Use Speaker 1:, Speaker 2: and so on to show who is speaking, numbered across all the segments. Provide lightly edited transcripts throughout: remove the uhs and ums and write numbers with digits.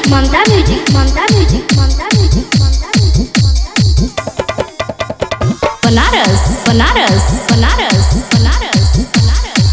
Speaker 1: Manta Music, Manta Music, Manta Music, Manta Music, Banaras, Banaras, Banaras, Banaras, Banaras,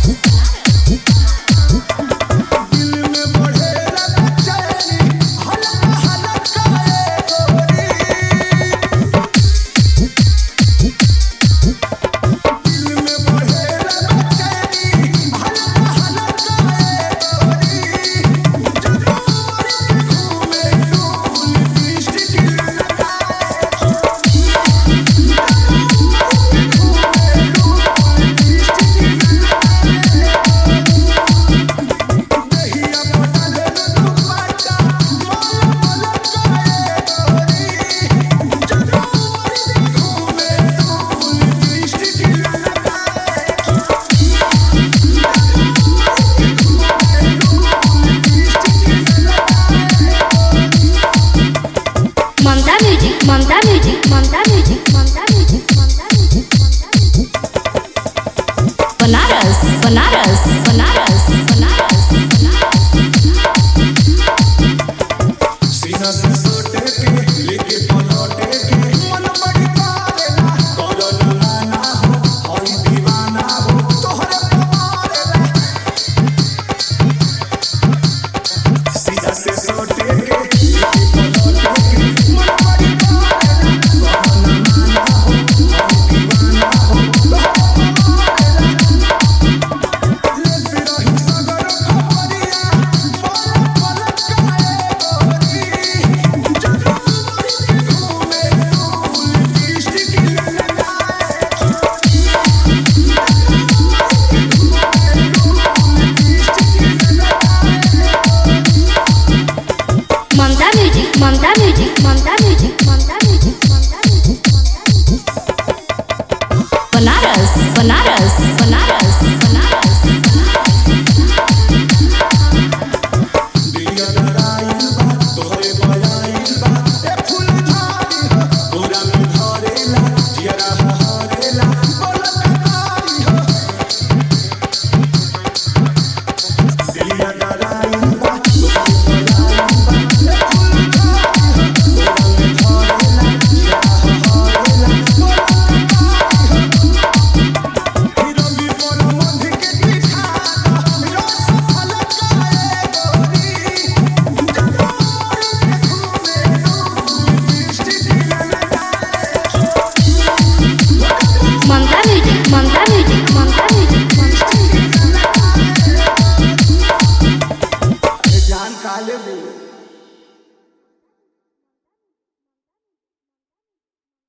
Speaker 1: Manta Music, Manta Music, Manta Music, Manta Music, Manta Music, Banaras, Banaras, Banaras, Banaras, Banaras,
Speaker 2: सीना से सोटे के लेके पलौटे के मन बड़ी पारेला करो ना हो होई दीवाना हो तोहरे पारेला सीना से सोटे के लेके पलौटे के मन बड़ी पारेला करो ना हो होई दीवाना हो तोहरे पारेला लेते रही सगर खबरिया बोल काए
Speaker 1: Manta Music, Manta Music, Manta Music, Manta Music, Manta Music, Banaras, Banaras, Banaras, Banaras, Banaras,
Speaker 2: दिया दराइल बा तोहरे बयाइल बा ए फूल झाड़ी हो पूरा में धरेला जियरा हरेला बोलत कारी हो दिया दराइल बा तोहरे बयाइल बा ए फूल झाड़ी हो पूरा में धरेला जियरा हरेला बोलत कारी हो हिरोगी पर मंधी के दिखा रो सफल काए गोरी
Speaker 1: Manta Music, Manta Music, Manta Music, Manta Music,
Speaker 2: जान काले